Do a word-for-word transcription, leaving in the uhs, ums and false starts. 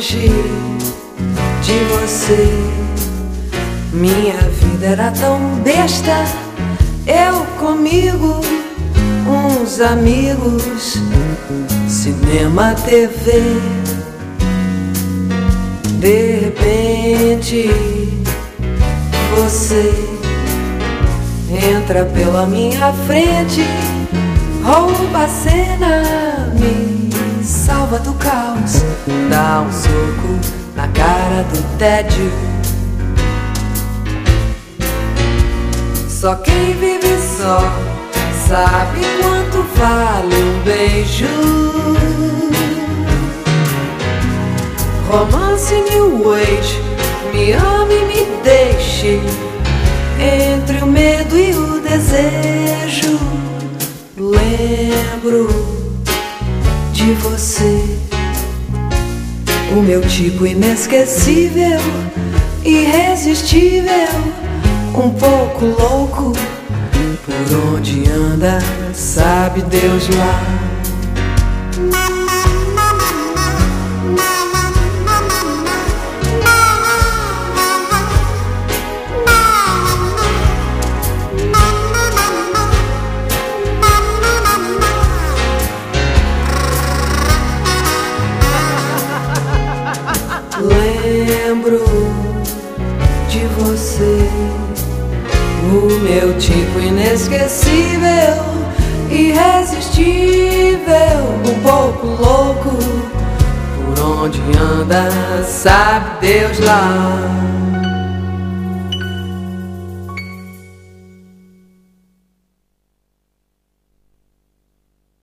longe de você. Minha vida era tão besta, eu comigo, uns amigos, cinema, T V. De repente você entra pela minha frente, rouba a cena, me salva do caos, dá um soco na cara do tédio. Só quem vive só sabe quanto vale um beijo. Romance New Age, me ame e me deixe, entre o medo e o desejo. Lembro de você, o meu tipo inesquecível, irresistível, um pouco louco. Por onde anda, sabe Deus lá. Lembro de você, o meu tipo inesquecível, irresistível, um pouco louco. Por onde anda, sabe Deus lá.